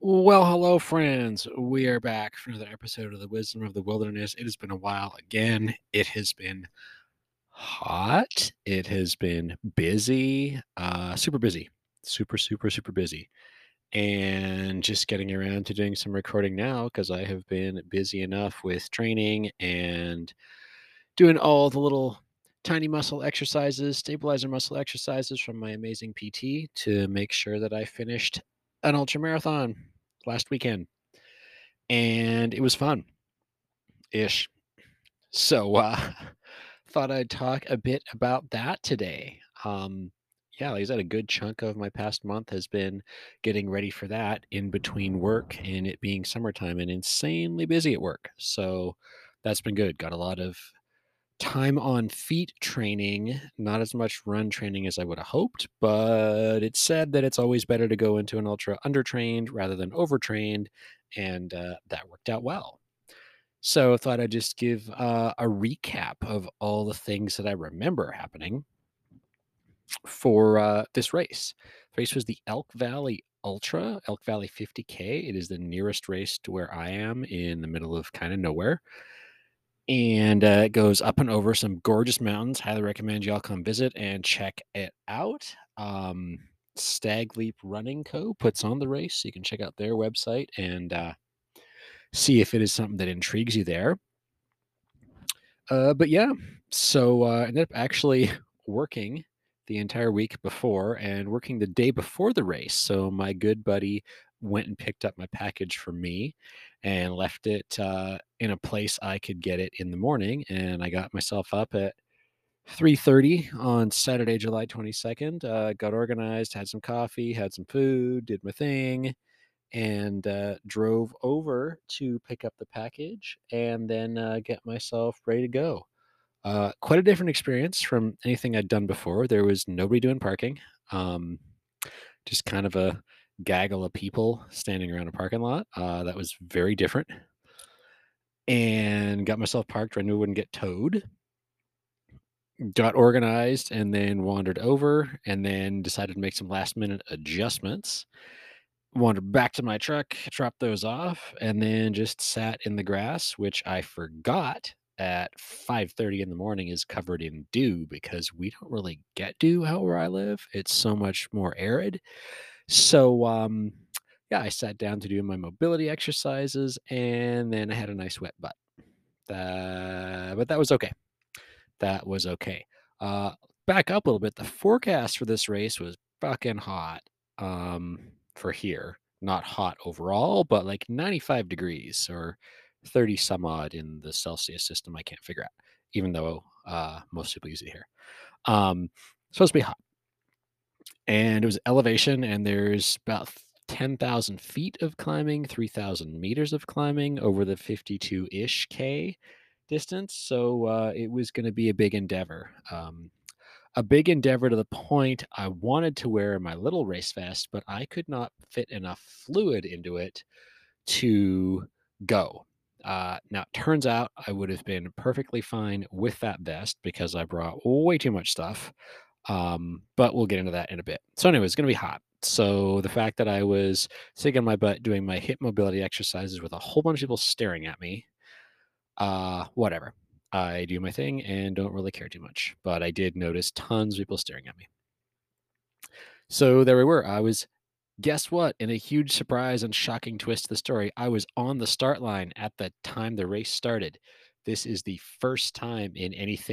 Well, hello, friends. We are back for another episode of the Wisdom of the Wilderness. It has been a while again. It has been hot. It has been busy, super busy, super busy. And just getting around to doing some recording now because I have been busy enough with training and doing all the little tiny muscle exercises, stabilizer muscle exercises from my amazing PT to make sure that I finished an ultra marathon last weekend, and it was fun ish. So, thought I'd talk a bit about that today. Yeah, like I said, a good chunk of my past month has been getting ready for that in between work and it being summertime and insanely busy at work. So that's been good. Got a lot of time on feet training, not as much run training as I would have hoped, but it's said that it's always better to go into an ultra undertrained rather than overtrained, and that worked out well. So I thought I'd just give a recap of all the things that I remember happening for this race. The race was the Elk Valley Ultra, Elk Valley 50K. It is the nearest race to where I am in the middle of kind of nowhere. And it goes up and over some gorgeous mountains. Highly recommend y'all come visit and check it out. Stag Leap Running Co. puts on the race, so you can check out their website and see if it is something that intrigues you there. But yeah, so I ended up actually working the entire week before and working the day before the race. So my good buddy went and picked up my package for me and left it in a place I could get it in the morning. And I got myself up at 3:30 on Saturday, July 22nd. Got organized, had some coffee, had some food, did my thing, and drove over to pick up the package and then get myself ready to go. Quite a different experience from anything I'd done before. There was nobody doing parking, um, just kind of a gaggle of people standing around a parking lot. That was very different. And got myself parked where I knew I wouldn't get towed. Got organized and then wandered over and then decided to make some last minute adjustments. Wandered back to my truck, dropped those off, and then just sat in the grass, which I forgot at 5:30 in the morning is covered in dew because we don't really get dew out where I live. It's so much more arid. So, yeah, I sat down to do my mobility exercises, and then I had a nice wet butt. But that was okay. That was okay. Uh, Back up a little bit. The forecast for this race was fucking hot for here. Not hot overall, but like 95 degrees or 30 some odd in the Celsius system. I can't figure out, even though most people use it here. Supposed to be hot. And it was elevation, and there's about 10,000 feet of climbing, 3,000 meters of climbing over the 52 ish K distance. So it was going to be a big endeavor to the point I wanted to wear my little race vest, but I could not fit enough fluid into it to go. Now, it turns out I would have been perfectly fine with that vest because I brought way too much stuff. But we'll get into that in a bit. So, anyway, it's going to be hot. So, the fact that I was sitting on my butt doing my hip mobility exercises with a whole bunch of people staring at me, whatever. I do my thing and don't really care too much. But I did notice tons of people staring at me. So, there we were. Guess what? In a huge surprise and shocking twist to the story, I was on the start line at the time the race started. This is the first time in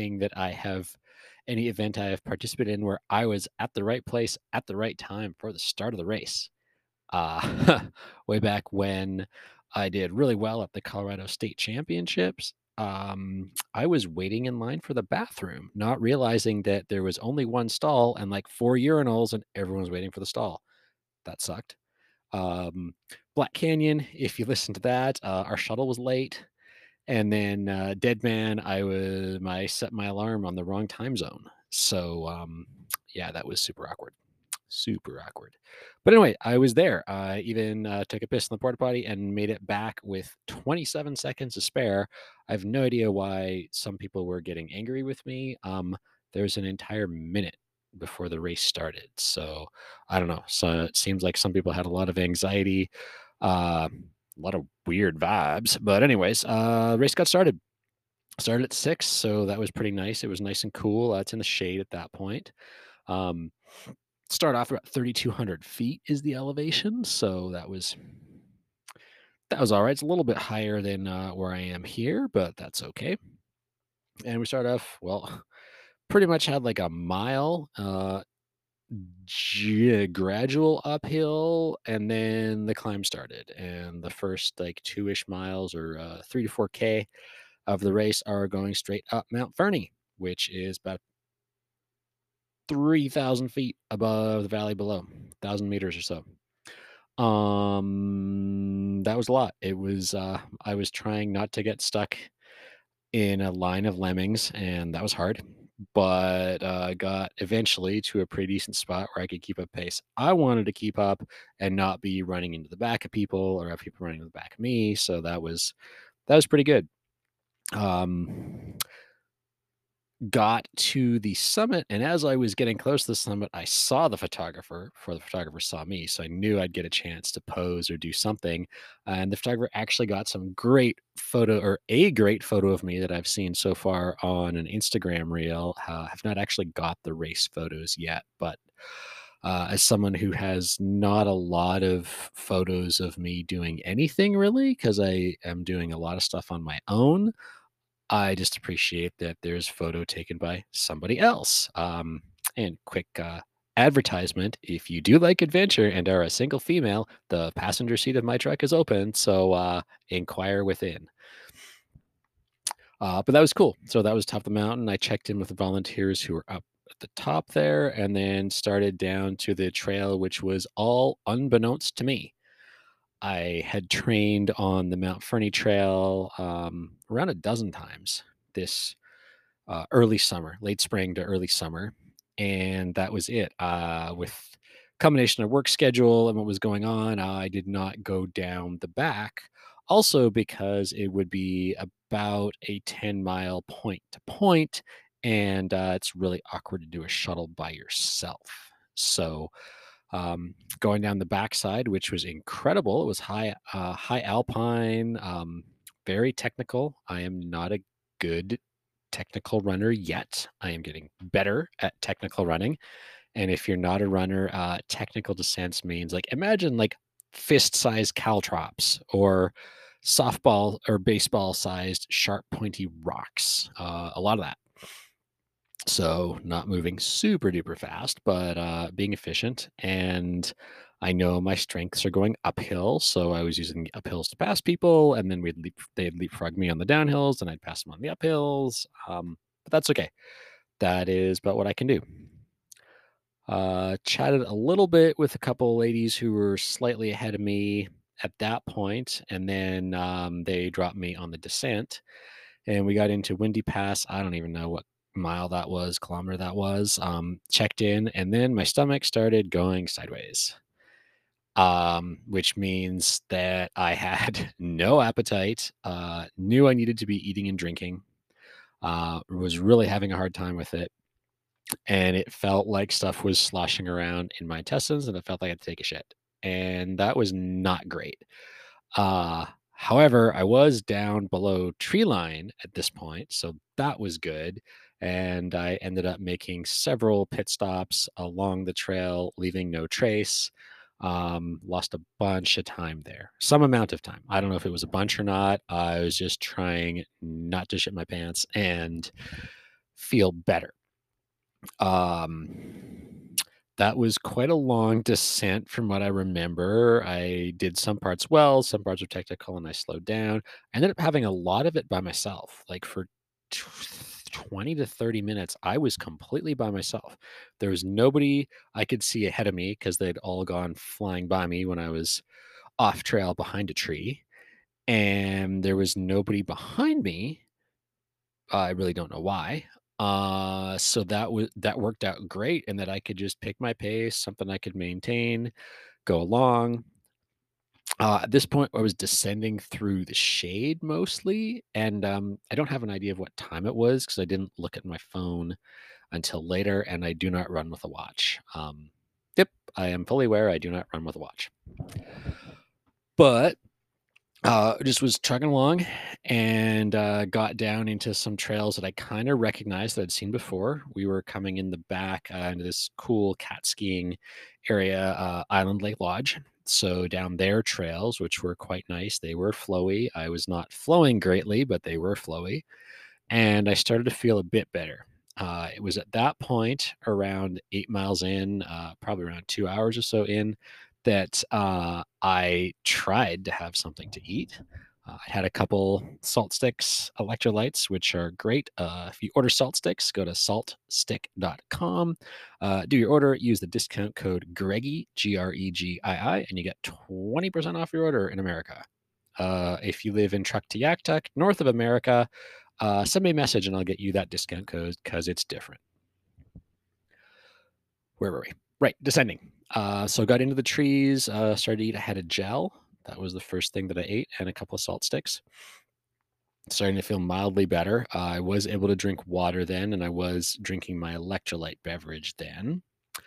any event I have participated in where I was at the right place at the right time for the start of the race. Way back when I did really well at the Colorado State Championships, I was waiting in line for the bathroom, not realizing that there was only one stall and like four urinals, and everyone was waiting for the stall. That sucked. Um, Black Canyon, if you listen to that, our shuttle was late. And then Dead Man, I set my alarm on the wrong time zone. So yeah, that was super awkward. Super awkward. But anyway, I was there. I even took a piss in the porta potty and made it back with 27 seconds to spare. I have no idea why some people were getting angry with me. There's an entire minute before the race started. So I don't know. So it seems like some people had a lot of anxiety A lot of weird vibes. But anyways, race got started. Started at 6, so that was pretty nice. It was nice and cool. It's in the shade at that point. Um, start off about 3,200 feet is the elevation, so that was all right. It's a little bit higher than where I am here, but that's okay. And we start off well. Pretty much had like a mile gradual uphill, and then the climb started. And the first like 2-ish miles or 3 to 4K of the race are going straight up Mount Fernie, which is about 3,000 feet above the valley below, 1,000 meters or so. That was a lot. It was, I was trying not to get stuck in a line of lemmings, and that was hard. But got eventually to a pretty decent spot where I could keep up pace. I wanted to keep up and not be running into the back of people or have people running in the back of me. So that was pretty good. Um, got to the summit, and as I was getting close to the summit, I saw the photographer before the photographer saw me, so I knew I'd get a chance to pose or do something. And the photographer actually got some great photo, or a great photo of me that I've seen so far on an Instagram reel. Have not actually got the race photos yet, but as someone who has not a lot of photos of me doing anything really, because I am doing a lot of stuff on my own, I just appreciate that there's photo taken by somebody else. And quick advertisement: if you do like adventure and are a single female, the passenger seat of my truck is open. So inquire within. But that was cool. So that was top of the mountain. I checked in with the volunteers who were up at the top there, and then started down to the trail, which was all unbeknownst to me. I had trained on the Mount Fernie Trail around a dozen times this early summer, late spring to early summer, and that was it. With combination of work schedule and what was going on, I did not go down the back. Also, because it would be about a 10-mile point to point, and it's really awkward to do a shuttle by yourself. So, going down the backside, which was incredible. It was high alpine, very technical. I am not a good technical runner yet. I am getting better at technical running. And if you're not a runner, technical descents means like imagine like fist-sized caltrops or softball or baseball sized sharp pointy rocks. A lot of that. So not moving super duper fast, but being efficient. And I know my strengths are going uphill, so I was using the uphills to pass people, and then they'd leapfrog me on the downhills, and I'd pass them on the uphills. But that's okay. That is about what I can do. Chatted a little bit with a couple of ladies who were slightly ahead of me at that point, and then they dropped me on the descent, and we got into Windy Pass. I don't even know what mile that was, kilometer that was. Checked in, and then my stomach started going sideways, which means that I had no appetite. Knew I needed to be eating and drinking. Was really having a hard time with it, and it felt like stuff was sloshing around in my intestines, and it felt like I had to take a shit, and that was not great. However, I was down below tree line at this point, so that was good. And I ended up making several pit stops along the trail, leaving no trace. Lost a bunch of time there, some amount of time. I don't know if it was a bunch or not. I was just trying not to shit my pants and feel better. Um, that was quite a long descent from what I remember. I did some parts well, some parts were technical, and I slowed down. I ended up having a lot of it by myself. Like for 20 to 30 minutes, I was completely by myself. There was nobody I could see ahead of me because they'd all gone flying by me when I was off trail behind a tree. And there was nobody behind me. I really don't know why. So that worked out great, and that I could just pick my pace, something I could maintain, go along. At this point, I was descending through the shade mostly, and I don't have an idea of what time it was because I didn't look at my phone until later, and I do not run with a watch. Yep, I am fully aware I do not run with a watch. But just was trucking along and got down into some trails that I kind of recognized that I'd seen before. We were coming in the back into this cool cat skiing area, Island Lake Lodge. So down their trails, which were quite nice, they were flowy. I was not flowing greatly, but they were flowy, and I started to feel a bit better. It was at that point, around 8 miles in, probably around 2 hours or so in, that I tried to have something to eat. I had a couple salt sticks, electrolytes, which are great. If you order salt sticks, go to saltstick.com. Do your order, use the discount code Greggy, Gregii, and you get 20% off your order in America. If you live in Tuktoyaktuk, north of America, send me a message and I'll get you that discount code because it's different. Where were we? Right, descending. So got into the trees, started to eat. I had a gel. That was the first thing that I ate, and a couple of salt sticks. Starting to feel mildly better. I was able to drink water then, and I was drinking my electrolyte beverage then.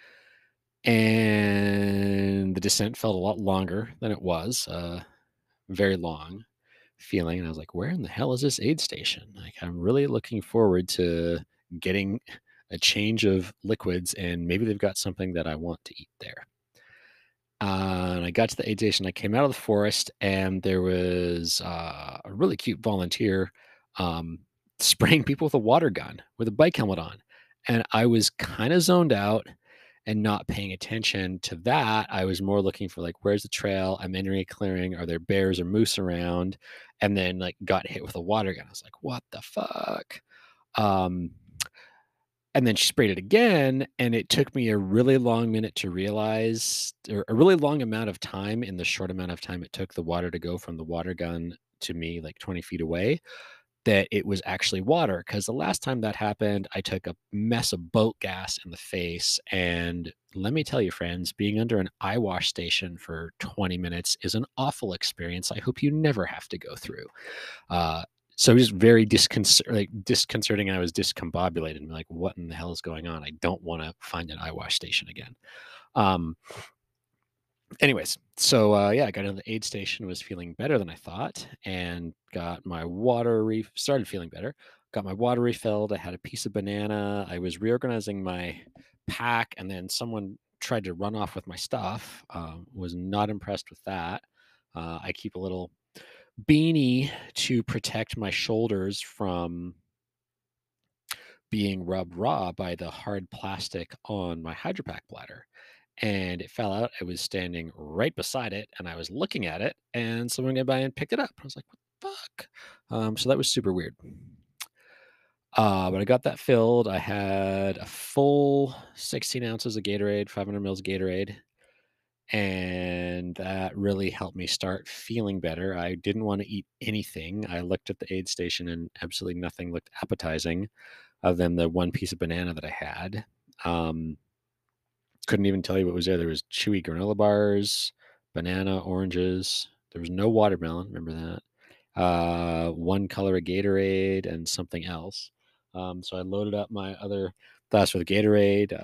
And the descent felt a lot longer than it was. Very long feeling, and I was like, "Where in the hell is this aid station?" Like, I'm really looking forward to getting a change of liquids, and maybe they've got something that I want to eat there. And I got to the aid station. I came out of the forest, and there was a really cute volunteer um, spraying people with a water gun with a bike helmet on, and I was kind of zoned out and not paying attention to that. I was more looking for like, where's the trail? I'm entering a clearing. Are there bears or moose around? And then like got hit with a water gun. I was like, what the fuck? Um, and then she sprayed it again, and it took me a really long minute to realize, or a really long amount of time in the short amount of time it took the water to go from the water gun to me, like 20 feet away, that it was actually water. Because the last time that happened, I took a mess of boat gas in the face, and let me tell you, friends, being under an eye wash station for 20 minutes is an awful experience I hope you never have to go through. Uh, so it was very disconcerting. I was discombobulated and like, what in the hell is going on? I don't want to find an eye wash station again. Um, Anyways, so yeah, I got into the aid station, was feeling better than I thought, and got my started feeling better. Got my water refilled. I had a piece of banana. I was reorganizing my pack, and then someone tried to run off with my stuff. Was not impressed with that. I keep a little beanie to protect my shoulders from being rubbed raw by the hard plastic on my hydropack bladder, and it fell out. I was standing right beside it, and I was looking at it, and someone came by and picked it up. I was like, "What the fuck?" So that was super weird. But I got that filled. I had a full 16 ounces of Gatorade, 500 mils of Gatorade, and that really helped me start feeling better. I didn't want to eat anything. I looked at the aid station, and absolutely nothing looked appetizing other than the one piece of banana that I had. Um, Couldn't even tell you what was there. There was chewy granola bars, banana, oranges. There was no watermelon, remember that. One color of Gatorade and something else. So I loaded up my other glass with Gatorade,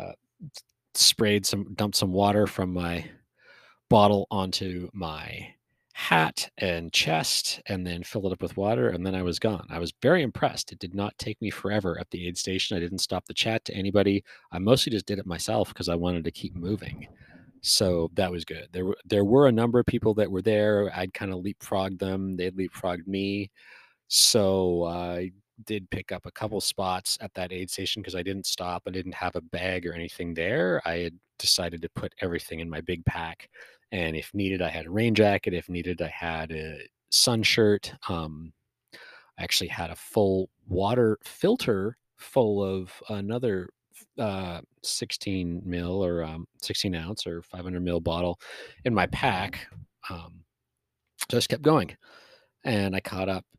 dumped some water from my bottle onto my hat and chest, and then filled it up with water, and then I was gone. I was very impressed. It did not take me forever at the aid station. I didn't stop the chat to anybody. I mostly just did it myself because I wanted to keep moving. So that was good. There were a number of people that were there. I'd kind of leapfrogged them. They'd leapfrogged me. So I did pick up a couple spots at that aid station because I didn't stop. I didn't have a bag or anything there. I had decided to put everything in my big pack. And if needed, I had a rain jacket. If needed, I had a sun shirt. I actually had a full water filter full of another 16 mil or 16 ounce or 500 mil bottle in my pack. Just kept going. And I caught up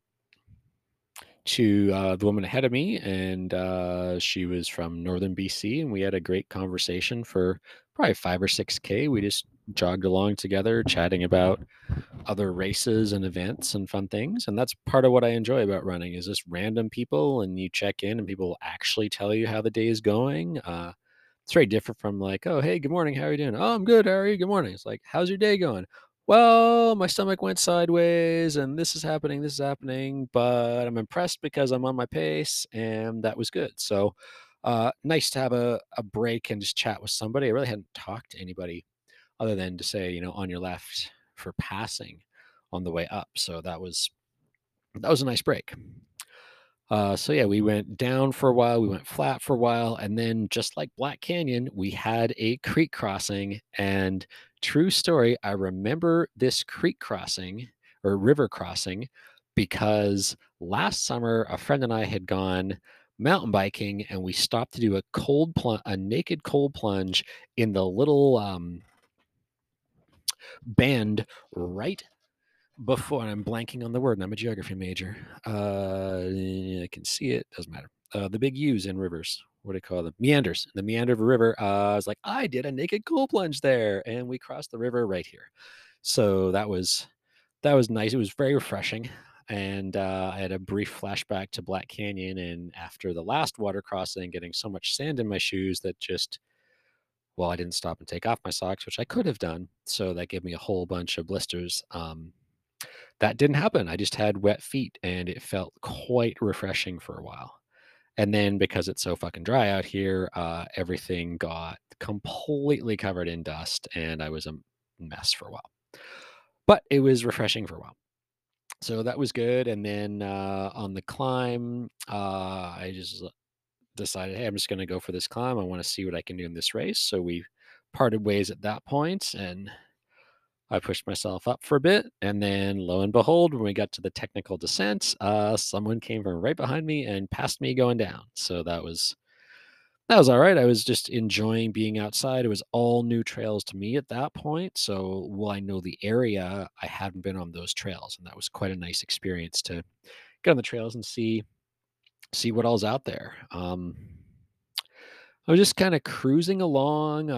to the woman ahead of me, and she was from northern BC, and we had a great conversation for probably 5 or 6K. We just jogged along together, chatting about other races and events and fun things. And that's part of what I enjoy about running is just random people, and you check in, and people will actually tell you how the day is going. It's very different from like, oh, hey, good morning, how are you doing? Oh, I'm good. How are you? Good morning. It's like, how's your day going? well, my stomach went sideways and this is happening, but I'm impressed because I'm on my pace and that was good. So, nice to have a break and just chat with somebody. I really hadn't talked to anybody other than to say, on your left for passing on the way up. So that was a nice break. So yeah, we went down for a while, we went flat for a while, and then just like Black Canyon, we had a creek crossing. And true story, I remember this creek crossing or river crossing because last summer a friend and I had gone mountain biking and we stopped to do a naked cold plunge in the little bend right before, and I'm blanking on the word, and I'm a geography major. I can see it, doesn't matter. The big U's in rivers. What do you call them? Meanders. The meander of a river. I was like, I did a naked cool plunge there, and we crossed the river right here. So that was nice. It was very refreshing. And I had a brief flashback to Black Canyon, and after the last water crossing, getting so much sand in my shoes that just, well, I didn't stop and take off my socks, which I could have done. So that gave me a whole bunch of blisters. That didn't happen. I just had wet feet and it felt quite refreshing for a while. And then because it's so fucking dry out here, everything got completely covered in dust and I was a mess for a while. But it was refreshing for a while. So that was good. And then on the climb, I just decided, hey, I'm just going to go for this climb. I want to see what I can do in this race. So we parted ways at that point, and I pushed myself up for a bit, and then lo and behold, when we got to the technical descent, someone came from right behind me and passed me going down. So that was all right. I was just enjoying being outside. It was all new trails to me at that point. So while I know the area, I hadn't been on those trails, and that was quite a nice experience to get on the trails and see what all's out there. I was just kind of cruising along.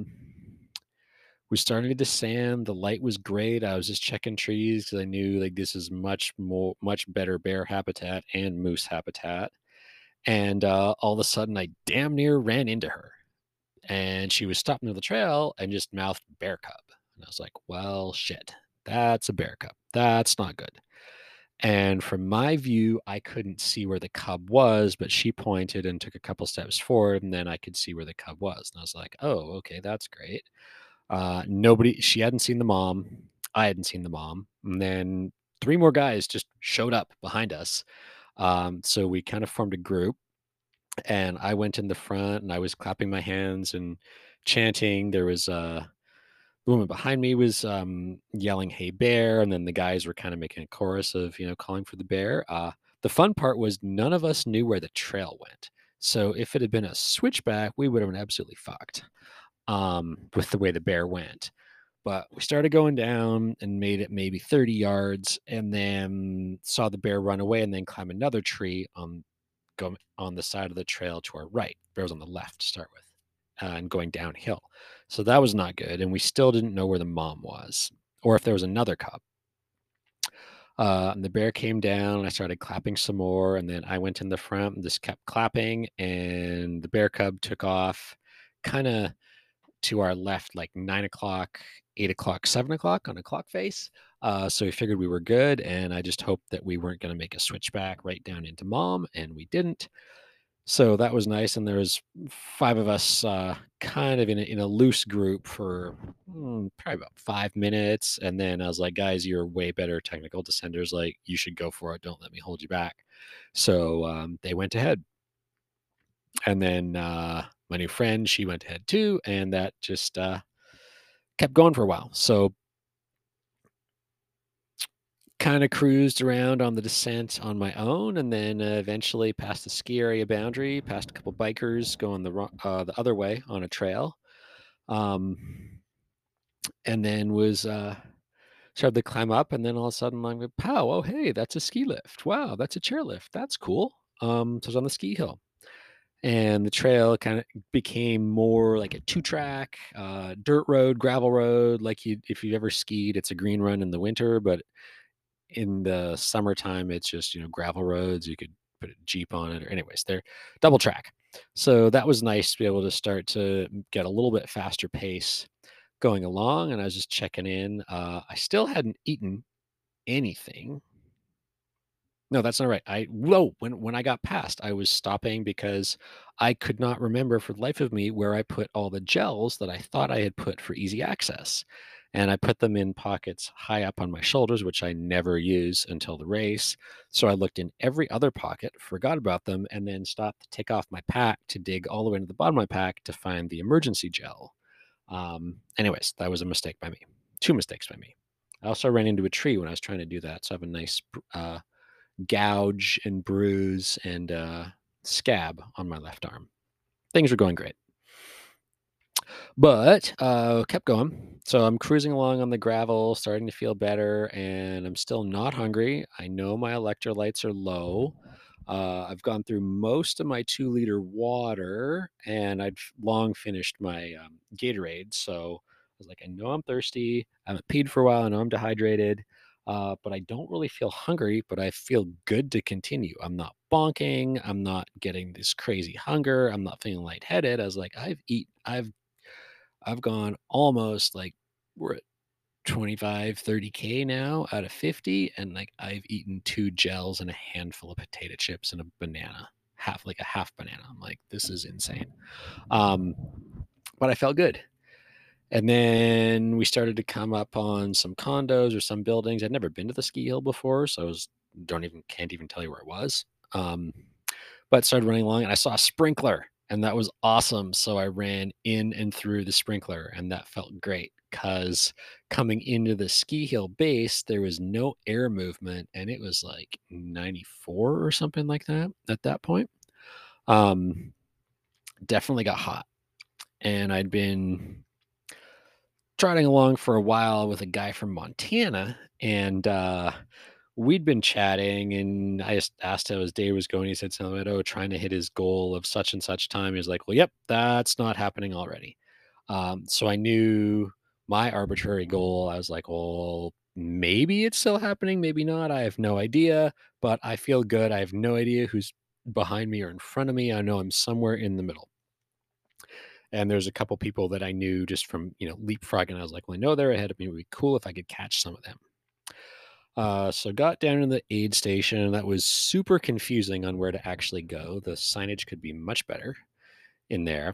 We started to descend. The light was great. I was just checking trees because I knew like this is much better bear habitat and moose habitat. And all of a sudden, I damn near ran into her, and she was stopping to the trail and just mouthed bear cub. And I was like, well, shit, that's a bear cub. That's not good. And from my view, I couldn't see where the cub was, but she pointed and took a couple steps forward, and then I could see where the cub was. And I was like, oh, okay, that's great. She hadn't seen the mom. I hadn't seen the mom. And then three more guys just showed up behind us. So we kind of formed a group, and I went in the front and I was clapping my hands and chanting. There was the woman behind me was yelling, "Hey, bear." And then the guys were kind of making a chorus of, calling for the bear. The fun part was none of us knew where the trail went. So if it had been a switchback, we would have been absolutely fucked with the way the bear went. But we started going down and made it maybe 30 yards and then saw the bear run away and then climb another tree on the side of the trail to our right. Bear was on the left to start with and going downhill. So that was not good. And we still didn't know where the mom was or if there was another cub. And the bear came down and I started clapping some more. And then I went in the front and just kept clapping. And the bear cub took off kind of to our left, like 9 o'clock, 8 o'clock, 7 o'clock on a clock face. So we figured we were good. And I just hoped that we weren't going to make a switchback right down into mom. And we didn't. So that was nice. And there was five of us kind of in a loose group for probably about 5 minutes. And then I was like, guys, you're way better technical descenders. Like, you should go for it. Don't let me hold you back. So they went ahead. And then my new friend, she went ahead too. And that just kept going for a while. So kind of cruised around on the descent on my own, and then eventually passed the ski area boundary, passed a couple bikers going the other way on a trail, um, and then was started to climb up, and then all of a sudden I'm like, "Pow! Oh hey, that's a ski lift! Wow, that's a chairlift! That's cool." So I was on the ski hill, and the trail kind of became more like a two-track dirt road, gravel road. Like if you've ever skied, it's a green run in the winter, but in the summertime, it's just, gravel roads. You could put a Jeep on it or anyways, they're double track. So that was nice to be able to start to get a little bit faster pace. going along, and I was just checking in. I still hadn't eaten anything. No, that's not right. When I got past, I was stopping because I could not remember for the life of me where I put all the gels that I thought I had put for easy access. And I put them in pockets high up on my shoulders, which I never use until the race. So I looked in every other pocket, forgot about them, and then stopped to take off my pack to dig all the way to the bottom of my pack to find the emergency gel. Anyways, that was a mistake by me. Two mistakes by me. I also ran into a tree when I was trying to do that. So I have a nice gouge and bruise and scab on my left arm. Things were going great, but kept going. So I'm cruising along on the gravel, starting to feel better, and I'm still not hungry. I know my electrolytes are low. I've gone through most of my 2-liter water, and I'd long finished my Gatorade. So I was like, I know I'm thirsty. I haven't peed for a while. I know I'm dehydrated, but I don't really feel hungry. But I feel good to continue. I'm not bonking. I'm not getting this crazy hunger. I'm not feeling lightheaded. I was like, I've gone almost like we're at 25, 30K now out of 50. And like I've eaten 2 gels and a handful of potato chips and a banana, like a half banana. I'm like, this is insane. Um, but I felt good. And then we started to come up on some condos or some buildings. I'd never been to the ski hill before, so can't even tell you where it was. Um, but started running along and I saw a sprinkler and that was awesome. So I ran in and through the sprinkler and that felt great because coming into the ski hill base, there was no air movement and it was like 94 or something like that at that point. Um, Definitely got hot. And I'd been trotting along for a while with a guy from Montana and we'd been chatting and I just asked how his day was going. He said something about, oh, trying to hit his goal of such and such time. He was like, well, yep, that's not happening already. So I knew my arbitrary goal. I was like, well, maybe it's still happening, maybe not. I have no idea, but I feel good. I have no idea who's behind me or in front of me. I know I'm somewhere in the middle. And there's a couple people that I knew just from, leapfrogging. I was like, well, I know they're ahead of me. It would be cool if I could catch some of them. So got down to the aid station, and that was super confusing on where to actually go. The signage could be much better in there.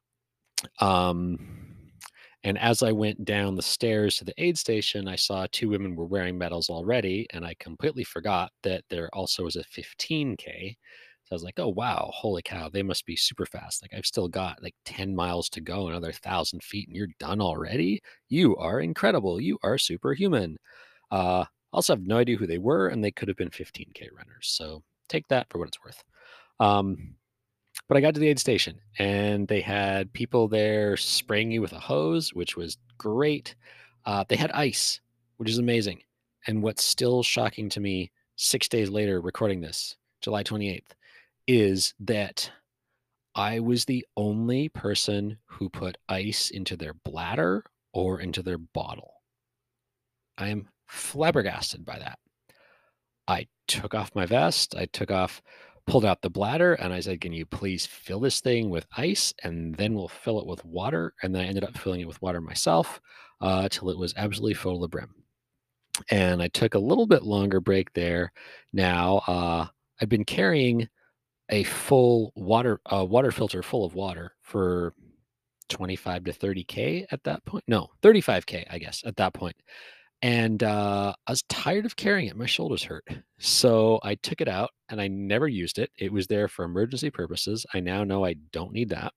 Um, and as I went down the stairs to the aid station, I saw 2 women were wearing medals already, and I completely forgot that there also was a 15K. So I was like, oh, wow, holy cow, they must be super fast. Like, I've still got like 10 miles to go, another 1,000 feet, and you're done already? You are incredible. You are superhuman. Uh, Also have no idea who they were, and they could have been 15K runners. So take that for what it's worth. Um, but I got to the aid station, and they had people there spraying you with a hose, which was great. They had ice, which is amazing. And what's still shocking to me 6 days later, recording this, July 28th, is that I was the only person who put ice into their bladder or into their bottle. I am flabbergasted by that. I took off my vest, pulled out the bladder, and I said, "Can you please fill this thing with ice, and then we'll fill it with water." And then I ended up filling it with water myself till it was absolutely full to the brim. And I took a little bit longer break there. Now I've been carrying a full water filter full of water for 25 to 30K at that point. No, 35K, I guess, at that point. And, I was tired of carrying it, my shoulders hurt. So, I took it out and I never used it. It was there for emergency purposes. I now know I don't need that.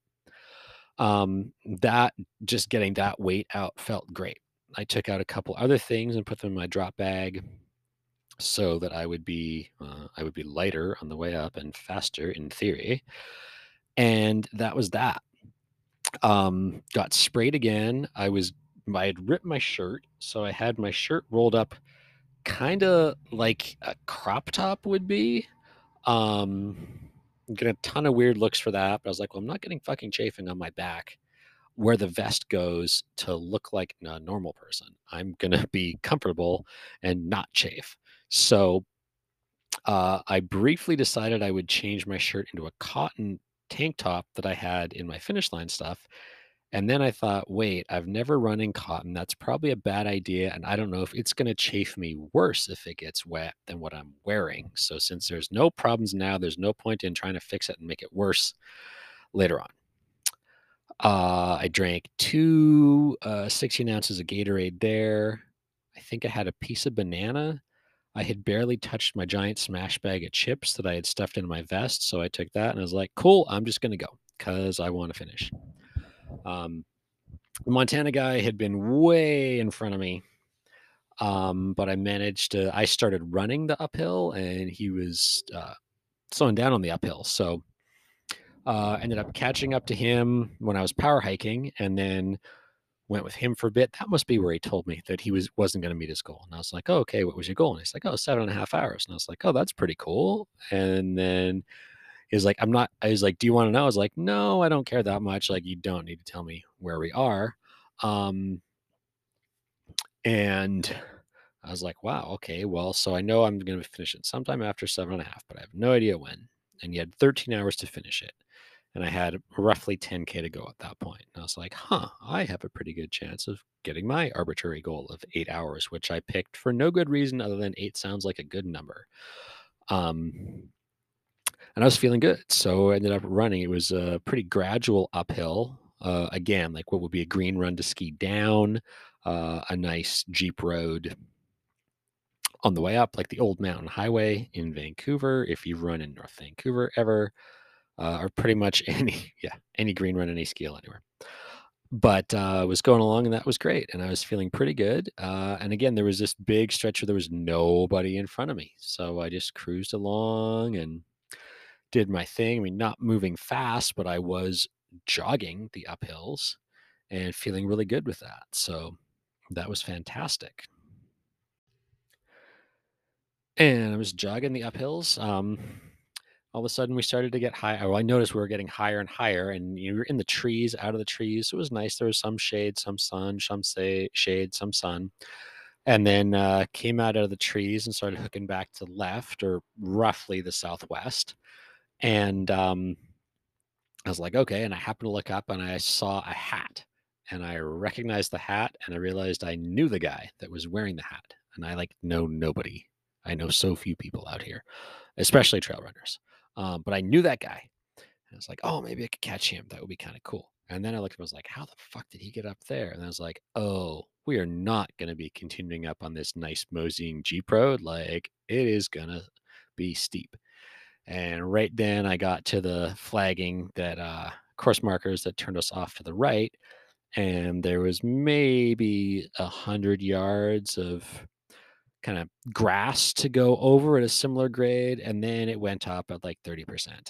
That just getting that weight out felt great. I took out a couple other things and put them in my drop bag so that I would be lighter on the way up and faster in theory, and that was that. Got sprayed again. I had ripped my shirt, so I had my shirt rolled up kinda like a crop top would be. Get a ton of weird looks for that, but I was like, "Well, I'm not getting fucking chafing on my back where the vest goes to look like a normal person. I'm gonna be comfortable and not chafe." So, I briefly decided I would change my shirt into a cotton tank top that I had in my finish line stuff, And then I thought, wait, I've never run in cotton. That's probably a bad idea. And I don't know if it's going to chafe me worse if it gets wet than what I'm wearing. So since there's no problems now, there's no point in trying to fix it and make it worse later on. I drank two 16 ounces of Gatorade there. I think I had a piece of banana. I had barely touched my giant smash bag of chips that I had stuffed in my vest. So I took that and I was like, cool, I'm just going to go because I want to finish. Um, the Montana guy had been way in front of me. But I started running the uphill and he was slowing down on the uphill. So ended up catching up to him when I was power hiking and then went with him for a bit. That must be where he told me that wasn't going to meet his goal. And I was like, oh, okay, what was your goal? And he's like, oh, 7.5 hours. And I was like, oh, that's pretty cool. And then he was like, I was like, do you want to know? I was like, no, I don't care that much. Like, you don't need to tell me where we are. And I was like, wow, okay, well, so I know I'm going to finish it sometime after 7.5, but I have no idea when. And you had 13 hours to finish it. And I had roughly 10K to go at that point. And I was like, huh, I have a pretty good chance of getting my arbitrary goal of 8 hours, which I picked for no good reason other than 8 sounds like a good number. And I was feeling good. So I ended up running. It was a pretty gradual uphill. Again, like what would be a green run to ski down, a nice Jeep road on the way up, like the Old Mountain Highway in Vancouver, if you've run in North Vancouver ever, or pretty much any green run, any ski anywhere. But I was going along and that was great. And I was feeling pretty good. And again, there was this big stretch where there was nobody in front of me. So I just cruised along and did my thing. I mean, not moving fast, but I was jogging the uphills and feeling really good with that. So that was fantastic. And I was jogging the uphills. All of a sudden, we started to get high. Oh, I noticed we were getting higher and higher, and you were in the trees, out of the trees. It was nice. There was some shade, some sun, shade, some sun. And then came out of the trees and started hooking back to the left or roughly the southwest. And I was like, okay. And I happened to look up and I saw a hat and I recognized the hat and I realized I knew the guy that was wearing the hat. And I like know nobody. I know so few people out here, especially trail runners. But I knew that guy. And I was like, oh, maybe I could catch him. That would be kind of cool. And then I looked and was like, how the fuck did he get up there? And I was like, oh, we are not going to be continuing up on this nice moseying Jeep road. Like it is going to be steep. And right then I got to the flagging that course markers that turned us off to the right. And there was maybe 100 yards of kind of grass to go over at a similar grade. And then it went up at like 30%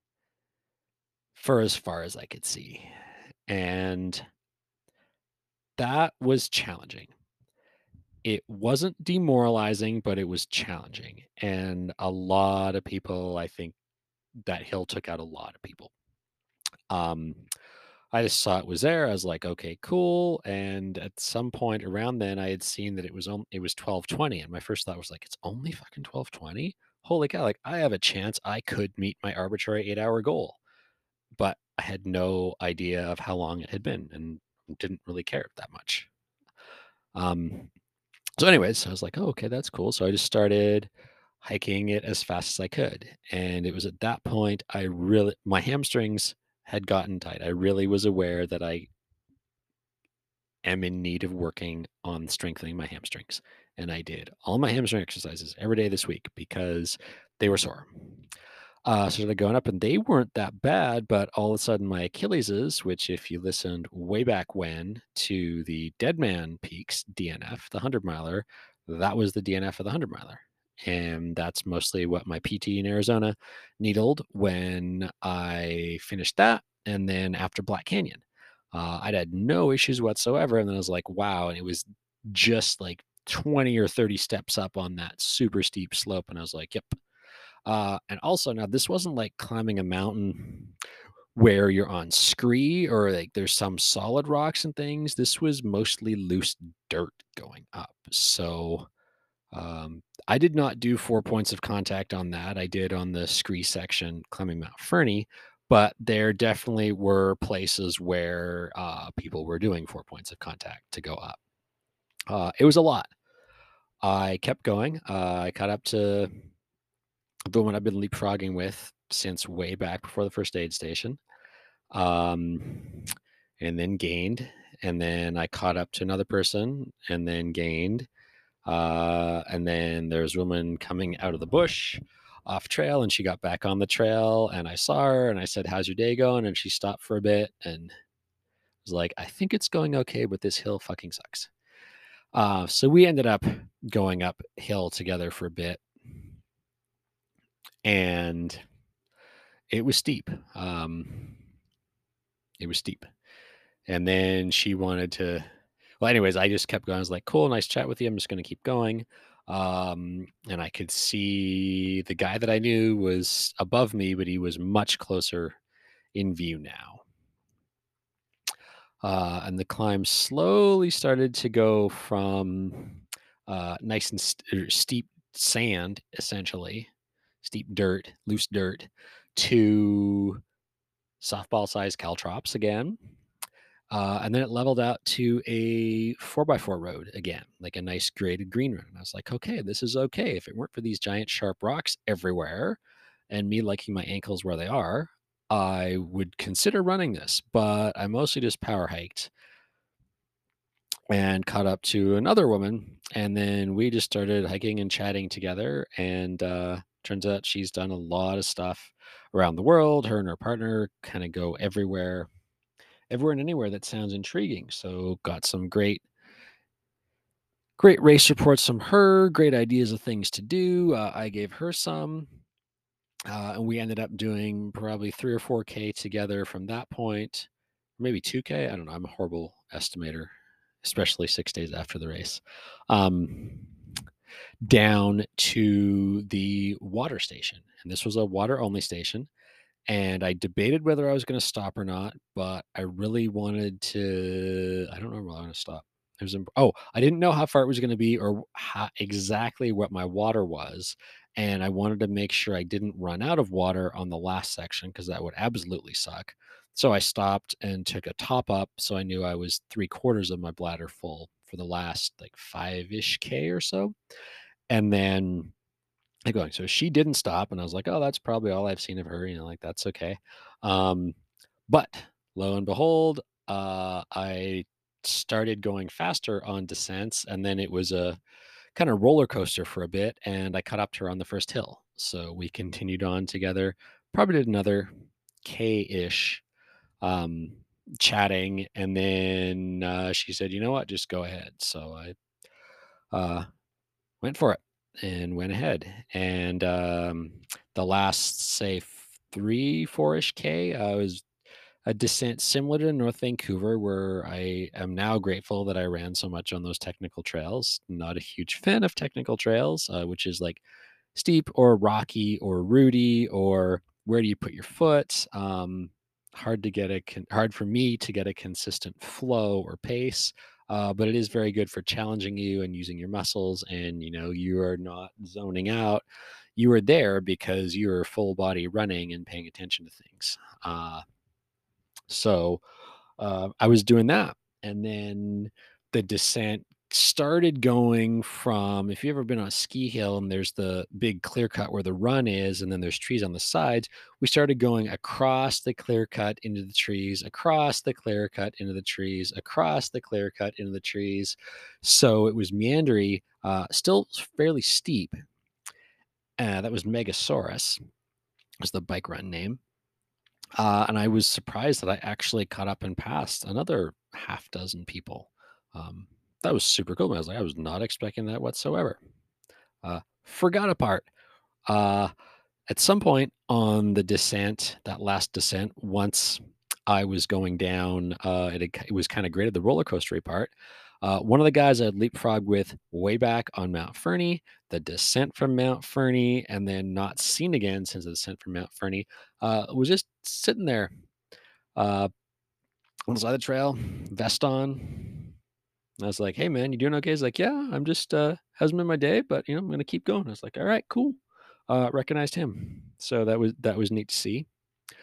for as far as I could see. And that was challenging. It wasn't demoralizing, but it was challenging. And a lot of people, I think that hill took out a lot of people. Um, I just saw it was there. I was like, okay, cool. And at some point around then, I had seen that it was 12:20, and my first thought was like, it's only fucking 12:20. Holy cow! Like I have a chance. I could meet my arbitrary 8 hour goal, but I had no idea of how long it had been, and didn't really care that much. Um, so, anyways, I was like, oh, okay, that's cool. So I just started hiking it as fast as I could, and it was at that point my hamstrings had gotten tight. I really was aware that I am in need of working on strengthening my hamstrings. And I did all my hamstring exercises every day this week because they were sore. So they're going up and they weren't that bad, but all of a sudden my Achilles's, which if you listened way back when to the Dead Man Peaks DNF, the 100 miler, that was the DNF of the 100 miler. And that's mostly what my PT in Arizona needled when I finished that. And then after Black Canyon, I'd had no issues whatsoever. And then I was like, wow. And it was just like 20 or 30 steps up on that super steep slope. And I was like, yep. And also, now this wasn't like climbing a mountain where you're on scree or like there's some solid rocks and things. This was mostly loose dirt going up. So I did not do 4 points of contact on that. I did on the scree section climbing Mount Fernie, but there definitely were places where people were doing 4 points of contact to go up. It was a lot. I kept going. I caught up to the one I've been leapfrogging with since way back before the first aid station, um, and then gained. And then I caught up to another person and then gained. And then there's a woman coming out of the bush off trail, and she got back on the trail, and I saw her and I said, "How's your day going?" And she stopped for a bit and was like, "I think it's going okay, but this hill fucking sucks." So we ended up going uphill together for a bit, and it was steep. It was steep. And then she wanted to, well, anyways, I just kept going. I was like, cool, nice chat with you. I'm just going to keep going. And I could see the guy that I knew was above me, but he was much closer in view now. And the climb slowly started to go from nice and steep sand, essentially, steep dirt, loose dirt, to softball sized caltrops again. And then it leveled out to a 4x4 road again, like a nice graded green road. And I was like, okay, this is okay. If it weren't for these giant sharp rocks everywhere and me liking my ankles where they are, I would consider running this. But I mostly just power hiked and caught up to another woman. And then we just started hiking and chatting together. And turns out she's done a lot of stuff around the world. Her and her partner kind of go everywhere and anywhere that sounds intriguing. So got some great race reports from her, great ideas of things to do. I gave her some, and we ended up doing probably 3 or 4K together from that point, maybe 2K. I don't know. I'm a horrible estimator, especially 6 days after the race. Down to the water station, and this was a water only station. And I debated whether I was going to stop or not, but I really wanted to. I don't know where I want to stop. It was I didn't know how far it was going to be or how exactly what my water was, and I wanted to make sure I didn't run out of water on the last section because that would absolutely suck. So I stopped and took a top up, so I knew I was 3/4 of my bladder full for the last like 5-ish K or so, and then going. So she didn't stop, and I was like, "Oh, that's probably all I've seen of her." Like that's okay. Um, but lo and behold, I started going faster on descents, and then it was a kind of roller coaster for a bit, and I caught up to her on the first hill. So we continued on together. Probably did another K-ish um, chatting, and then she said, "You know what? Just go ahead." So I uh, went for it and went ahead. And the last, say, 3, 4-ish K, was a descent similar to North Vancouver, where I am now grateful that I ran so much on those technical trails. Not a huge fan of technical trails, which is like steep or rocky or rooty or where do you put your foot. Hard for me to get a consistent flow or pace, but it is very good for challenging you and using your muscles. And you are not zoning out. You are there because you're full body running and paying attention to things. So I was doing that. And then the descent started going from, if you've ever been on a ski hill and there's the big clear cut where the run is, and then there's trees on the sides, we started going across the clear cut into the trees, across the clear cut into the trees, across the clear cut into the trees. So it was meandery, still fairly steep. That was Megasaurus, was the bike run name. And I was surprised that I actually caught up and passed another half dozen people. Um, that was super cool. I was like, I was not expecting that whatsoever. Forgot a part. Uh, at some point on the descent, that last descent, once I was going down, it was kind of graded the roller coastery part. One of the guys I'd leapfrogged with way back on Mount Fernie, the descent from Mount Fernie, and then not seen again since the descent from Mount Fernie, was just sitting there uh, on the side of the trail, vest on. I was like, "Hey, man, you doing okay?" He's like, "Yeah, I'm just hasn't been my day, but I'm gonna keep going." I was like, "All right, cool." Recognized him, so that was neat to see.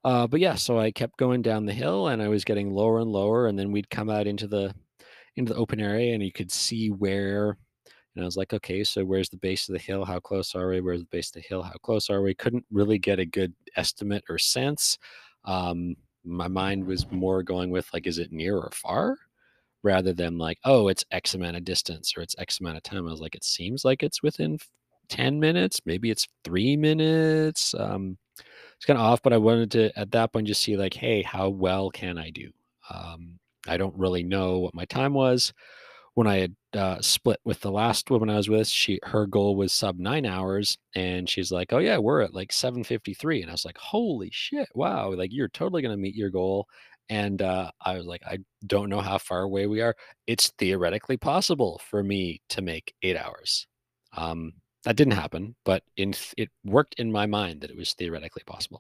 But yeah, so I kept going down the hill and I was getting lower and lower, and then we'd come out into the open area and you could see where, and I was like, okay, so where's the base of the hill? How close are we? Where's the base of the hill? How close are we? Couldn't really get a good estimate or sense. Um, my mind was more going with like, is it near or far? Rather than like, oh, it's X amount of distance or it's X amount of time. I was like, it seems like it's within 10 minutes, maybe it's 3 minutes. It's kind of off, but I wanted to at that point just see like, hey, how well can I do? I don't really know what my time was when I had split with the last woman I was with. Her goal was sub 9 hours, and she's like, "Oh yeah, we're at like 7:53," and I was like, "Holy shit! Wow! Like you're totally gonna meet your goal." And I was like, "I don't know how far away we are. It's theoretically possible for me to make 8 hours." Um, that didn't happen, but it worked in my mind that it was theoretically possible.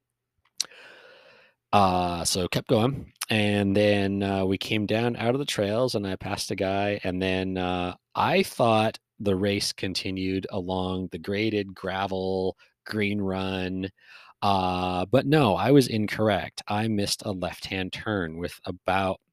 So kept going, and then we came down out of the trails, and I passed a guy, and then I thought the race continued along the graded gravel green run, but no, I was incorrect. I missed a left-hand turn with about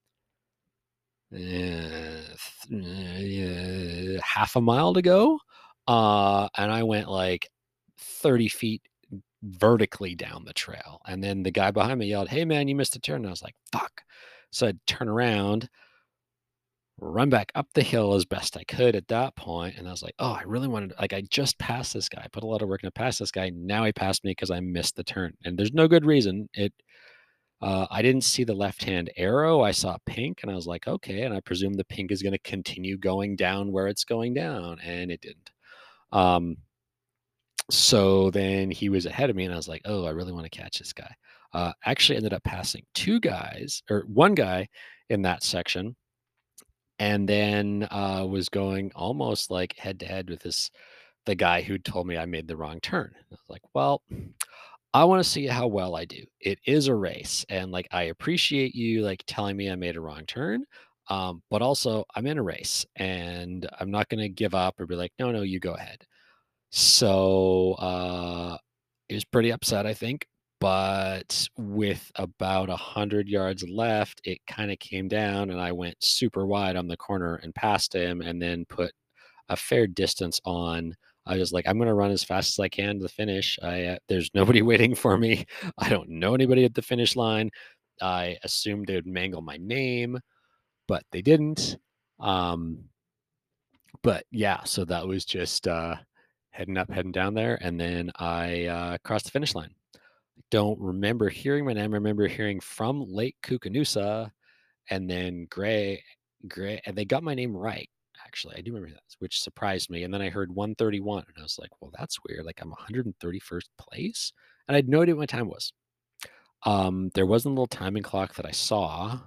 half a mile to go, and I went like 30 feet vertically down the trail. And then the guy behind me yelled, "Hey man, you missed a turn." And I was like, "Fuck." So I'd turn around, run back up the hill as best I could at that point, and I was like, "Oh, I really wanted like I just passed this guy. I put a lot of work in to pass this guy. Now he passed me because I missed the turn." And there's no good reason. I didn't see the left-hand arrow. I saw pink and I was like, "Okay." And I presume the pink is going to continue going down where it's going down, and it didn't. Um, So then he was ahead of me, and I was like, "Oh, I really want to catch this guy." Actually, ended up passing two guys or one guy in that section, and then was going almost like head to head with the guy who told me I made the wrong turn. I was like, "Well, I want to see how well I do. It is a race, and like I appreciate you like telling me I made a wrong turn." But also, I'm in a race and I'm not going to give up or be like, no, no, you go ahead. So, he was pretty upset, I think, but with about 100 yards left, it kinda came down, and I went super wide on the corner and passed him and then put a fair distance on. I was like, "I'm gonna run as fast as I can to the finish. There's nobody waiting for me. I don't know anybody at the finish line." I assumed they would mangle my name, but they didn't. Um but yeah, so that was just heading up, heading down there, and then I crossed the finish line. Don't remember hearing my name. I remember hearing from Lake Koocanusa, and then Gray, and they got my name right. Actually, I do remember that, which surprised me. And then I heard 131, and I was like, "Well, that's weird. Like I'm 131st place," and I had no idea what my time was. There wasn't a little timing clock that I saw,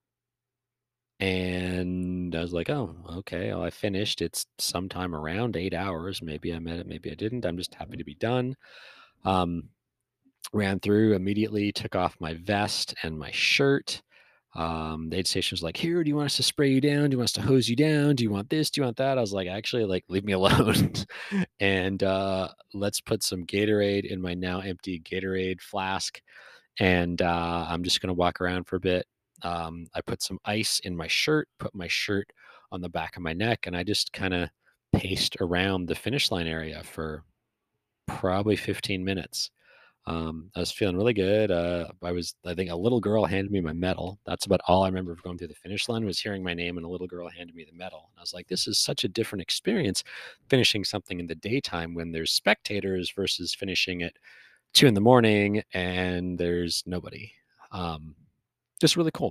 and I was like, "Oh, okay. Well, I finished. It's sometime around 8 hours. Maybe I met it. Maybe I didn't. I'm just happy to be done." Um, Ran through immediately, took off my vest and my shirt. The aid station was like, "Here, do you want us to spray you down? Do you want us to hose you down? Do you want this? Do you want that?" I was like, "Actually, like, leave me alone." And let's put some Gatorade in my now empty Gatorade flask, and I'm just gonna walk around for a bit. I put some ice in my shirt, put my shirt on the back of my neck, and I just kind of paced around the finish line area for probably 15 minutes. I was feeling really good. I think a little girl handed me my medal. That's about all I remember of going through the finish line was hearing my name and a little girl handed me the medal. And I was like, this is such a different experience finishing something in the daytime when there's spectators versus finishing at 2 in the morning and there's nobody. Um, just really cool.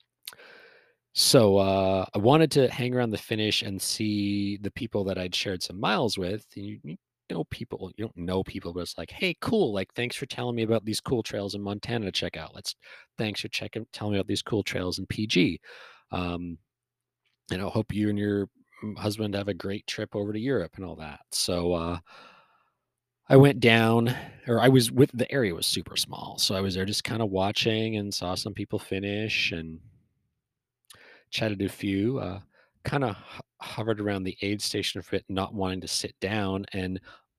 So I wanted to hang around the finish and see the people that I'd shared some miles with. You know people, you don't know people, but it's like, hey, cool. Like, thanks for telling me about these cool trails in Montana to check out. Thanks for telling me about these cool trails in PG. Um, and I hope you and your husband have a great trip over to Europe and all that. So I went down, or I was with the area was super small. So I was there just kind of watching and saw some people finish and chatted a few, kind of hovered around the aid station for it, not wanting to sit down. And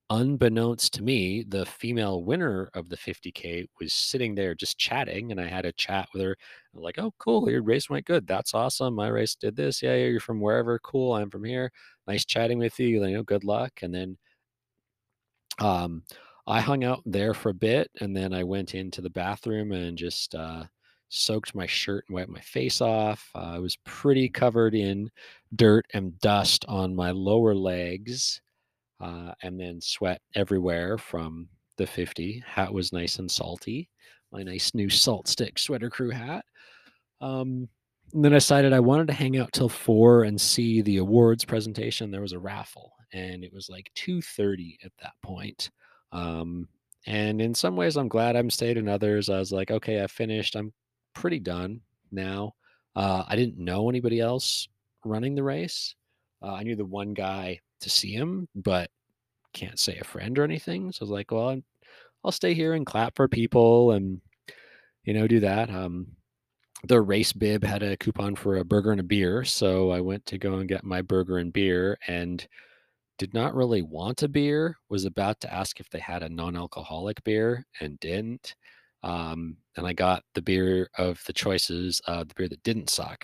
unbeknownst to me, the female winner of the 50K was sitting there just chatting, and I had a chat with her. I'm like, "Oh, cool, your race went good. That's awesome. My race did this. Yeah, yeah, you're from wherever. Cool. I'm from here. Nice chatting with you. Good luck." And then um, I hung out there for a bit, and then I went into the bathroom and just soaked my shirt and wiped my face off. I was pretty covered in dirt and dust on my lower legs, and then sweat everywhere from the 50. Hat was nice and salty. My nice new Salt Stick Sweater Crew hat. Um, and then I decided I wanted to hang out till 4 and see the awards presentation. There was a raffle, and it was like 2:30 at that point. Um, and in some ways, I'm glad I'm stayed. In others, I was like, okay, I finished. I'm pretty done now. I didn't know anybody else running the race. I knew the one guy to see him, but can't say a friend or anything. So I was like, well, I'll stay here and clap for people and do that. The race bib had a coupon for a burger and a beer, so I went to go and get my burger and beer and did not really want a beer, was about to ask if they had a non-alcoholic beer and didn't. And I got the beer of the choices, the beer that didn't suck.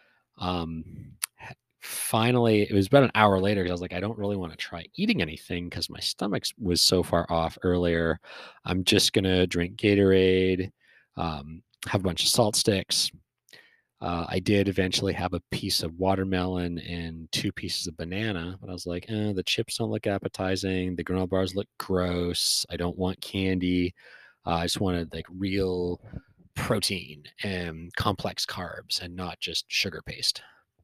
Finally, it was about an hour later because I was like, I don't really want to try eating anything because my stomach was so far off earlier. I'm just gonna drink Gatorade, have a bunch of salt sticks. I did eventually have a piece of watermelon and 2 pieces of banana, but I was like, the chips don't look appetizing. The granola bars look gross. I don't want candy. I just wanted like real protein and complex carbs and not just sugar paste.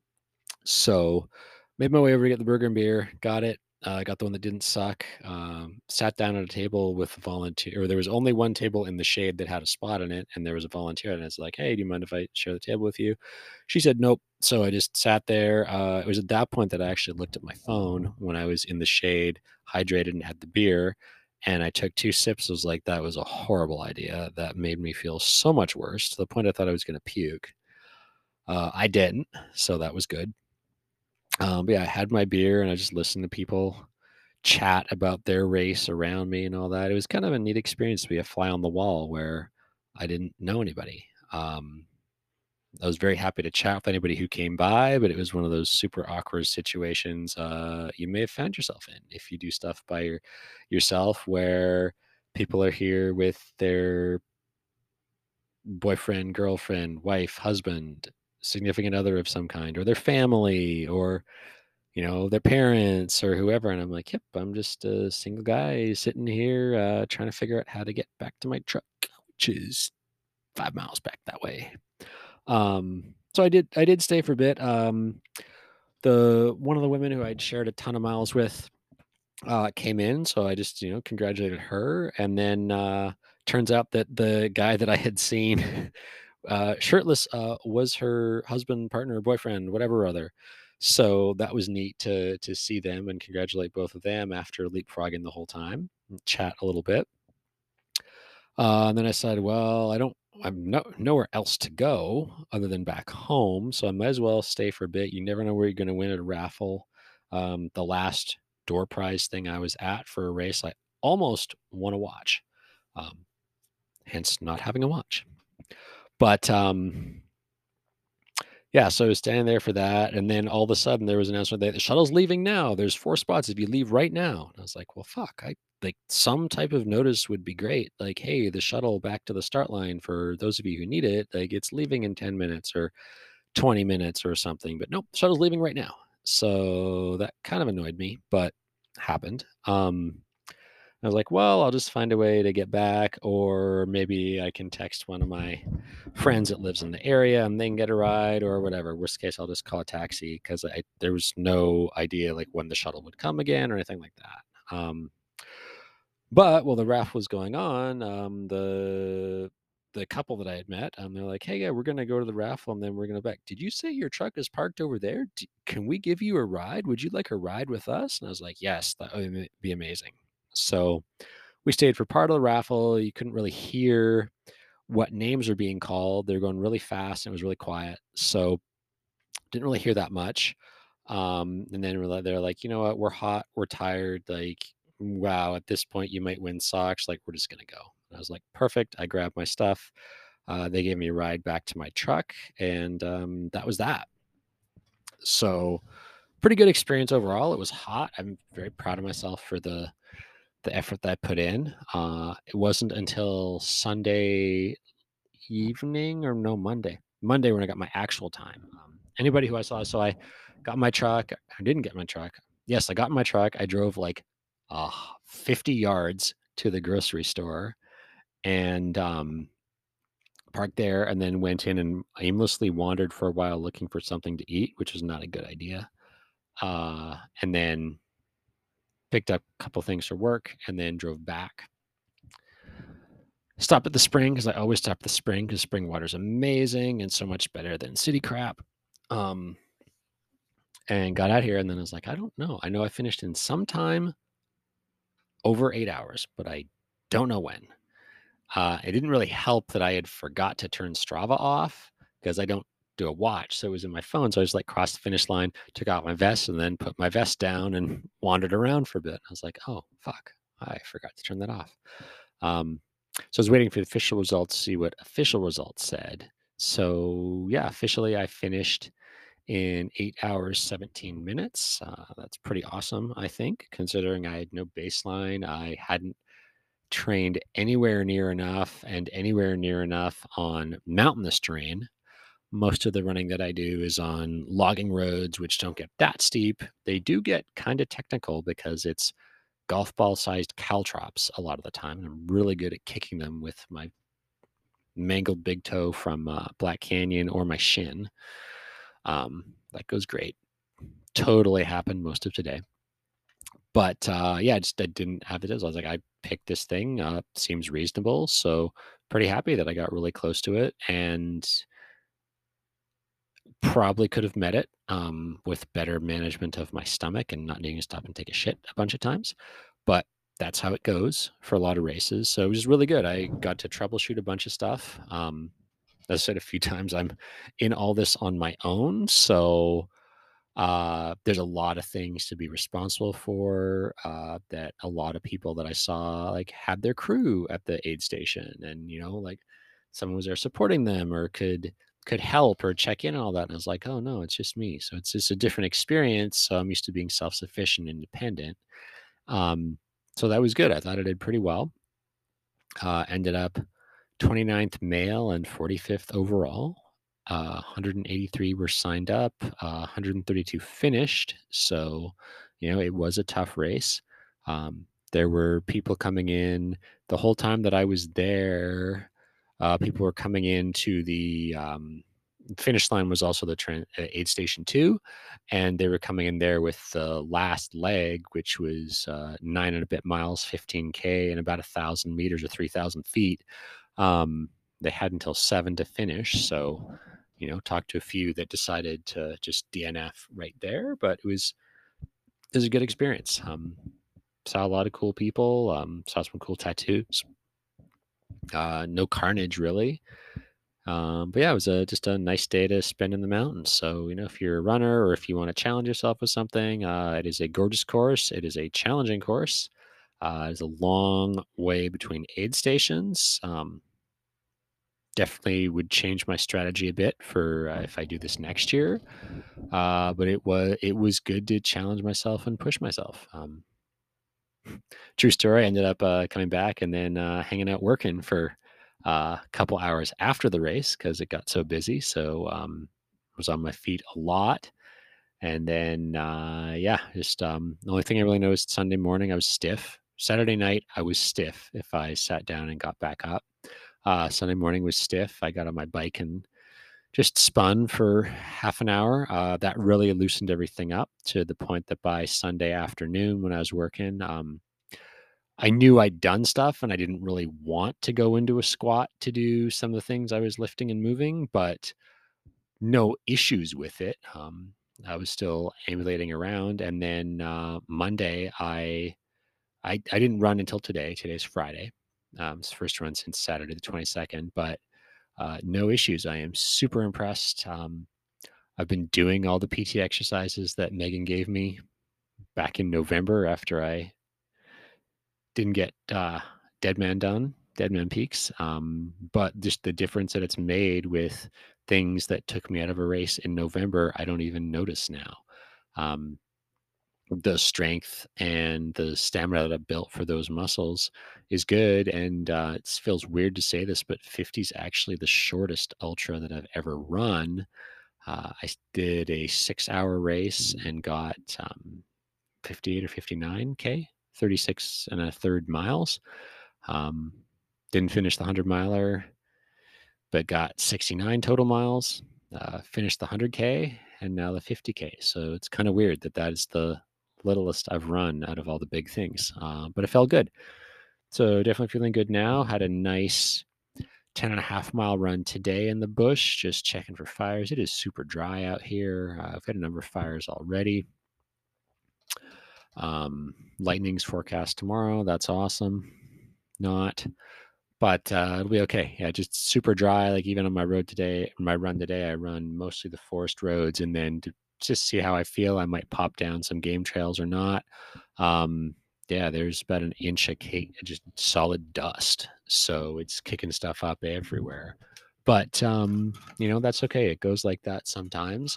So made my way over to get the burger and beer, got it. Got the one that didn't suck. Sat down at a table with a volunteer. Or there was only one table in the shade that had a spot in it, and there was a volunteer. And it's like, "Hey, do you mind if I share the table with you?" She said, "Nope." So I just sat there. It was at that point that I actually looked at my phone when I was in the shade, hydrated, and had the beer. And I took 2 sips. I was like, "That was a horrible idea. That made me feel so much worse to the point I thought I was going to puke." I didn't, so that was good. But yeah, I had my beer and I just listened to people chat about their race around me and all that. It was kind of a neat experience to be a fly on the wall where I didn't know anybody. I was very happy to chat with anybody who came by, but it was one of those super awkward situations you may have found yourself in if you do stuff by yourself, where people are here with their boyfriend, girlfriend, wife, husband, significant other of some kind, or their family, or their parents or whoever. And I'm like, yep, I'm just a single guy sitting here trying to figure out how to get back to my truck, which is 5 miles back that way. So I did stay for a bit. The one of the women who I'd shared a ton of miles with came in, so I just congratulated her, and then turns out that the guy that I had seen shirtless was her husband, partner, boyfriend, whatever other. So that was neat to see them and congratulate both of them after leapfrogging the whole time, and chat a little bit. And then I decided, well, I'm nowhere else to go other than back home, so I might as well stay for a bit. You never know where you're going to win at a raffle. The last door prize thing I was at for a race, I almost won a watch, um, hence not having a watch. But yeah, so I was standing there for that, and then all of a sudden there was an announcement that the shuttle's leaving now. There's 4 spots if you leave right now. And I was like, well, fuck. I like some type of notice would be great. Like, hey, the shuttle back to the start line for those of you who need it. Like, it's leaving in 10 minutes or 20 minutes or something. But nope, shuttle's leaving right now. So that kind of annoyed me, but happened. I was like, well, I'll just find a way to get back, or maybe I can text one of my friends that lives in the area and they can get a ride or whatever. Worst case, I'll just call a taxi because there was no idea like when the shuttle would come again or anything like that. But while the raft was going on, the couple that I had met, they're like, "Hey, yeah, we're gonna go to the raffle and then we're gonna back. Did you say your truck is parked over there? Can we give you a ride? Would you like a ride with us?" And I was like, "Yes, that would be amazing." So we stayed for part of the raffle. You couldn't really hear what names were being called. They're going really fast and it was really quiet. So didn't really hear that much. And then they're like, you know what, we're hot, we're tired. Like, wow, at this point, you might win socks. Like, we're just going to go. And I was like, perfect. I grabbed my stuff. They gave me a ride back to my truck, and that was that. So, pretty good experience overall. It was hot. I'm very proud of myself for the effort that I put in. It wasn't until Sunday evening, or no, Monday when I got my actual time. Anybody who I saw, so I got my truck. I didn't get my truck. Yes, I got in my truck. I drove like 50 yards to the grocery store and parked there, and then went in and aimlessly wandered for a while looking for something to eat, which was not a good idea. And then picked up a couple things for work, and then drove back. Stopped at the spring because I always stop at the spring because spring water is amazing and so much better than city crap. Um, and got out here, and then I was like, I don't know. I know I finished in some time over 8 hours, but I don't know when. It didn't really help that I had forgot to turn Strava off because I don't do a watch. So it was in my phone. So I just like crossed the finish line, took out my vest, and then put my vest down and wandered around for a bit. I was like, oh, fuck. I forgot to turn that off. So I was waiting for the official results to see what official results said. So yeah, officially I finished in 8 hours, 17 minutes. That's pretty awesome, I think, considering I had no baseline. I hadn't trained anywhere near enough and anywhere near enough on mountainous terrain. Most of the running that I do is on logging roads, which don't get that steep. They do get kind of technical because it's golf ball sized caltrops a lot of the time. And I'm really good at kicking them with my mangled big toe from Black Canyon or my shin. That goes great. Totally happened most of today. But yeah, I didn't have it. I was like, I picked this thing. Seems reasonable. So pretty happy that I got really close to it, and probably could have met it with better management of my stomach and not needing to stop and take a shit a bunch of times. But that's how it goes for a lot of races. So it was really good. I got to troubleshoot a bunch of stuff. As I said a few times, I'm in all this on my own. So there's a lot of things to be responsible for that a lot of people that I saw like had their crew at the aid station, and like someone was there supporting them or could help or check in and all that. And I was like, oh no, it's just me. So it's just a different experience. So I'm used to being self-sufficient, independent. Um, so that was good. I thought I did pretty well. Ended up 29th male and 45th overall. 183 were signed up, 132 finished. So, it was a tough race. There were people coming in the whole time that I was there. People were coming into the finish line was also the aid station 2, and they were coming in there with the last leg, which was 9 and a bit miles, 15K, and about 1,000 meters or 3,000 feet. They had until 7 to finish. So, talked to a few that decided to just DNF right there, but it was a good experience. Saw a lot of cool people, saw some cool tattoos. No carnage really. But yeah, it was just a nice day to spend in the mountains. So, if you're a runner or if you want to challenge yourself with something, it is a gorgeous course. It is a challenging course. It's a long way between aid stations. Definitely would change my strategy a bit for if I do this next year. But it was good to challenge myself and push myself. True story. I ended up coming back and then hanging out working for a couple hours after the race because it got so busy. So was on my feet a lot. And then yeah, just the only thing I really noticed Sunday morning I was stiff. Saturday night I was stiff if I sat down and got back up. Sunday morning was stiff. I got on my bike and just spun for half an hour. That really loosened everything up to the point that by Sunday afternoon when I was working, I knew I'd done stuff and I didn't really want to go into a squat to do some of the things I was lifting and moving, but no issues with it. I was still ambulating around. And then Monday, I didn't run until today. Today's Friday. It's the first run since Saturday the 22nd, but no issues. I am super impressed. I've been doing all the PT exercises that Megan gave me back in November after I didn't get Dead Man done, Dead Man Peaks. But just the difference that it's made with things that took me out of a race in November, I don't even notice now. Um, the strength and the stamina that I built for those muscles is good. And it feels weird to say this, but 50 is actually the shortest ultra that I've ever run. Did a 6 hour race and got 58 or 59K, 36 and a third miles. Um, didn't finish the 100 miler, but got 69 total miles, finished the 100K and now the 50K. So it's kind of weird that that is the littlest I've run out of all the big things, but it felt good. So definitely feeling good now. Had a nice 10.5 mile run today in the bush, just checking for fires. It is super dry out here. I've got a number of fires already. Lightning's forecast tomorrow. That's awesome. Not, but it'll be okay. Yeah, just super dry. Like even on my run today, I run mostly the forest roads, and then to just see how I feel, I might pop down some game trails or not. Yeah, there's about an inch of cake, just solid dust, so it's kicking stuff up everywhere. But that's okay. It goes like that sometimes,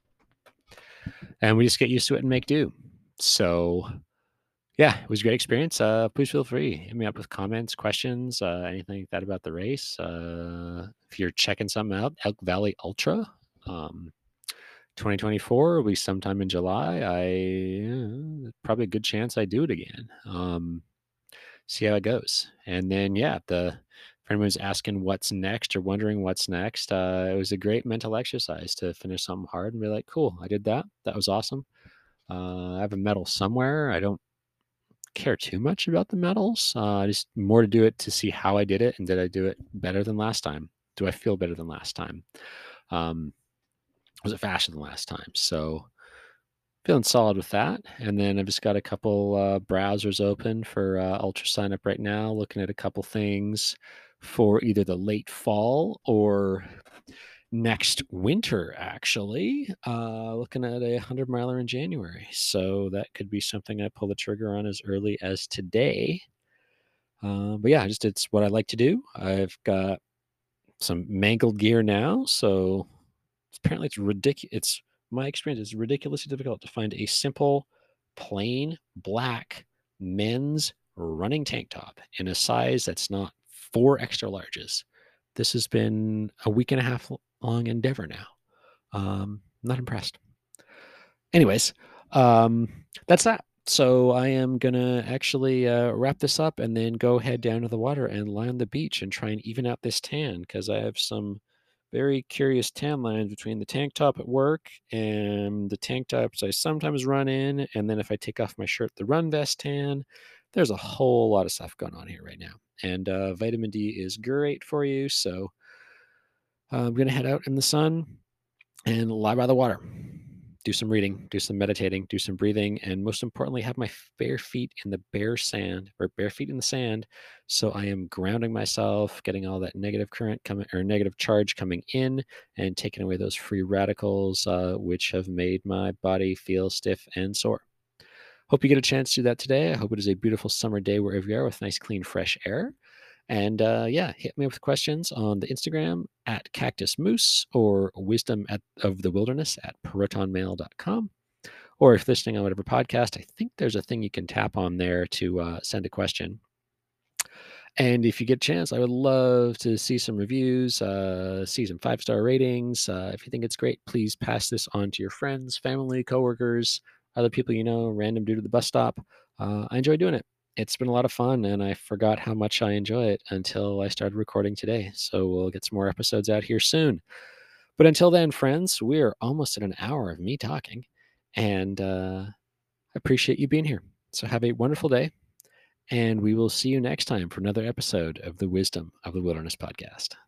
and we just get used to it and make do. So yeah, it was a great experience. Please feel free. Hit me up with comments, questions, anything like that about the race. If you're checking something out, Elk Valley Ultra, 2024 will be sometime in July. Probably a good chance I do it again. See how it goes. And then, yeah, if anyone's asking what's next or wondering what's next, it was a great mental exercise to finish something hard and be like, cool, I did that. That was awesome. I have a medal somewhere. I don't care too much about the medals. Just more to do it to see how I did it and did I do it better than last time? Do I feel better than last time? Was it faster than last time? So feeling solid with that. And then I've just got a couple browsers open for Ultra Sign Up right now, looking at a couple things for either the late fall or next winter, actually. Looking at a 100 miler in January. So that could be something I pull the trigger on as early as today. But yeah, it's what I like to do. I've got some mangled gear now, so apparently it's ridiculous. It's my experience. It's ridiculously difficult to find a simple, plain black men's running tank top in a size that's not 4 extra larges. This has been a week and a half long endeavor now. Not impressed. Anyways, that's that. So I am gonna actually wrap this up and then go head down to the water and lie on the beach and try and even out this tan because I have some very curious tan lines between the tank top at work and the tank tops I sometimes run in, and then if I take off my shirt, the run vest tan. There's a whole lot of stuff going on here right now, and vitamin D is great for you. So I'm gonna head out in the sun and lie by the water, do some reading, do some meditating, do some breathing, and most importantly, have my bare feet in the bare sand or bare feet in the sand. So I am grounding myself, getting all that negative current coming or negative charge coming in and taking away those free radicals, which have made my body feel stiff and sore. Hope you get a chance to do that today. I hope it is a beautiful summer day wherever you are with nice, clean, fresh air. And yeah, hit me with questions on the Instagram at Cactus Moose or wisdom of the wilderness at protonmail.com. Or if listening on whatever podcast, I think there's a thing you can tap on there to send a question. And if you get a chance, I would love to see some reviews, see some 5-star ratings. If you think it's great, please pass this on to your friends, family, coworkers, other people you know, random dude at the bus stop. I enjoy doing it. It's been a lot of fun, and I forgot how much I enjoy it until I started recording today. So we'll get some more episodes out here soon. But until then, friends, we're almost at an hour of me talking, and I appreciate you being here. So have a wonderful day. And we will see you next time for another episode of the Wisdom of the Wilderness podcast.